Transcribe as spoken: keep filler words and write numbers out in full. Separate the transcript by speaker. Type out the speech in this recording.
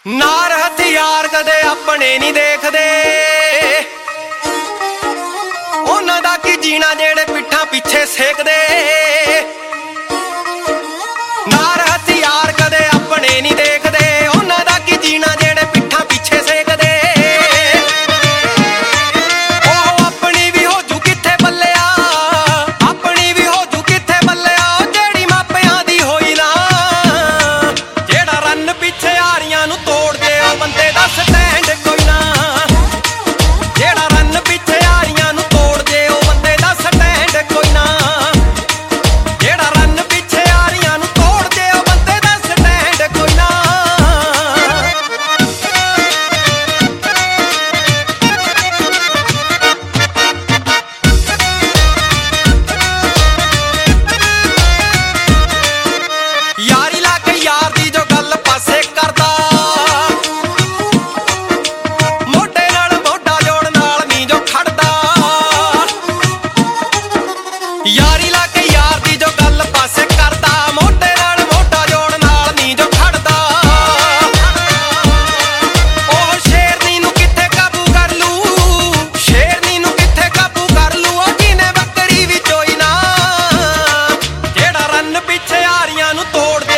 Speaker 1: नार हथियार कदे अपने नहीं देखदे, उन्हां दा की जीना जेड़े पिट्ठां पिछे सेकदे। नार हथियार कदे अपने नहीं देखदे, उन्हां दा की जीना जेड़े पिट्ठां पिछे सेकदे। ओह अपनी भी हो जू किथे बल्लिया, अपनी भी हो जू किथे बल्लिया, जेड़ी मापियां दी होई ना। जेड़ा रन पिछे यारियां नू तोड़ दे ओ बंदे दा स्टैंड कोई ना। जेड़ा रन पिछे यारियां नू तोड़ दे ओ बंदे दा स्टैंड कोई ना। जेड़ा रन पिछे यारियां नू तोड़ दे ओ बंदे दा स्टैंड कोई ना। यारी ला के यार दी जो गल पासे करदा, मोढे नाल मोढा जोड़ नाल नी जो खड़दा। यारी ला के यार दी जो गल पासे करदा, मोढे नाल मोढा जोड़ नाल नी जो खड़दा। ओह शेरनी नू किथे काबू कर लू, शेरनी नू किथे काबू कर लू, ओ किने बकरी विच होई ना। जेड़ा रन पिछे यारियां नू तोड़